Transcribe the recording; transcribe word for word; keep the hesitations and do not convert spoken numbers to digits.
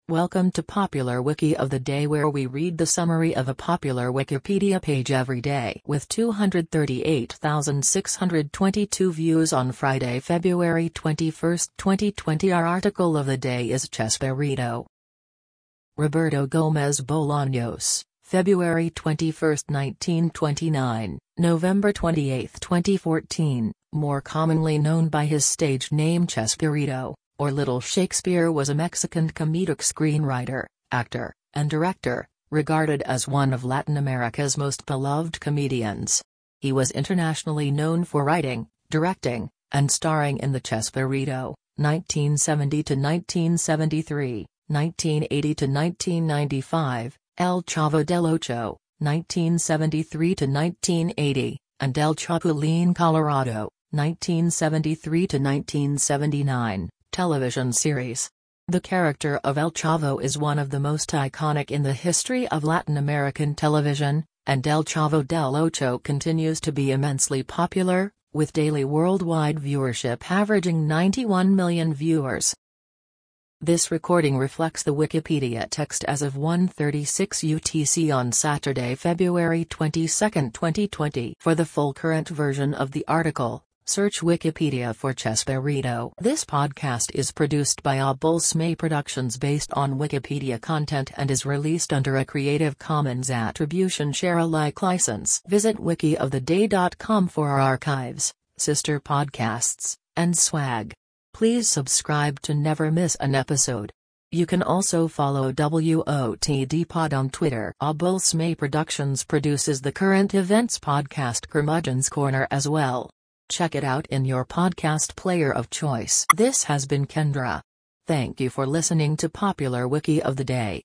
Welcome to Popular Wiki of the Day, where we read the summary of a popular Wikipedia page every day. With two hundred thirty-eight thousand six hundred twenty-two views on Friday, February twenty-first, twenty twenty, our article of the day is Chespirito. Roberto Gomez Bolaños, February twenty-first, nineteen twenty-nine, November twenty-eighth, twenty fourteen, more commonly known by his stage name Chespirito, or Little Shakespeare, was a Mexican comedic screenwriter, actor, and director, regarded as one of Latin America's most beloved comedians. He was internationally known for writing, directing, and starring in The Chespirito, nineteen seventy to nineteen seventy-three, nineteen eighty to nineteen ninety-five, El Chavo del Ocho, nineteen seventy-three to nineteen eighty, and El Chapulín Colorado, nineteen seventy-three to nineteen seventy-nine. Television series. The character of El Chavo is one of the most iconic in the history of Latin American television, and El Chavo del Ocho continues to be immensely popular, with daily worldwide viewership averaging ninety-one million viewers. This recording reflects the Wikipedia text as of one thirty-six U T C on Saturday, February twenty-second, twenty twenty. For the full current version of the article, search Wikipedia for Chespirito. This podcast is produced by Abulsme Productions based on Wikipedia content and is released under a Creative Commons Attribution Share Alike license. Visit wiki of the day dot com for our archives, sister podcasts, and swag. Please subscribe to never miss an episode. You can also follow W O T D Pod on Twitter. Abulsme Productions produces the current events podcast Curmudgeon's Corner as well. Check it out in your podcast player of choice. This has been Kendra. Thank you for listening to Popular Wiki of the Day.